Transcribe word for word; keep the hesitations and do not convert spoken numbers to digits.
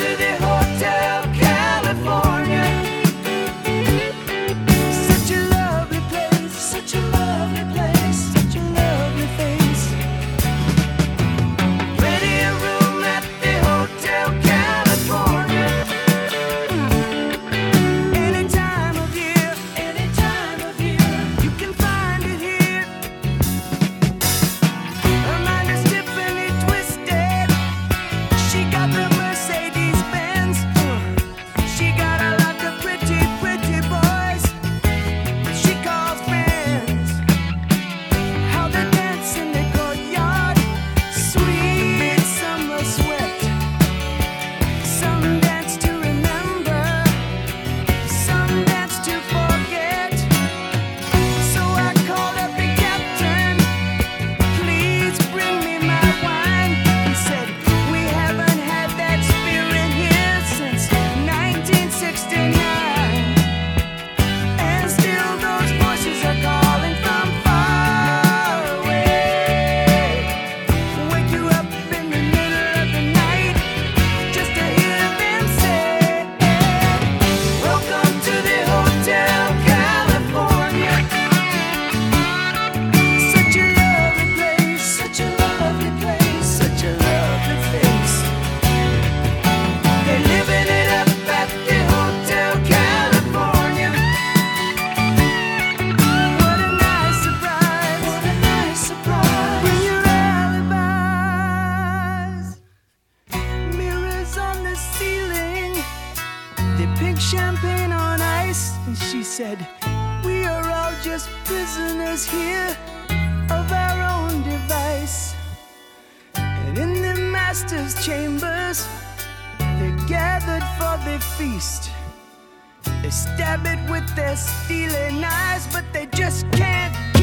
to the Hotel California. Such a lovely place, such a lovely place, such a lovely face. Plenty of room at the Hotel California. Any time of year, any time of year, you can find it here. Her mind is Tiffany twisted. She got the Mercedes Benz. She got a lot of pretty, pretty boys she calls friends. How they dance in the courtyard, sweet summer sweat. Some dance to remember, some dance to forget. So I called up the captain, please bring me my wine. He said, we haven't had that spirit here since nineteen sixty-nine. And still those voices are calling from far away. Wake you up in the middle of the night just to hear them say, welcome to the Hotel California. Such a lovely place, such a lovely place, such a lovely face. They're living it up at the Hotel California. What a nice surprise, what a nice surprise. Bring your alibis. Mirrors on the ceiling, they pink champagne on ice. And she said, we are all just prisoners here of our own device. And in the master's chambers, they're gathered for the feast. They stab it with their steely knives, but they just can't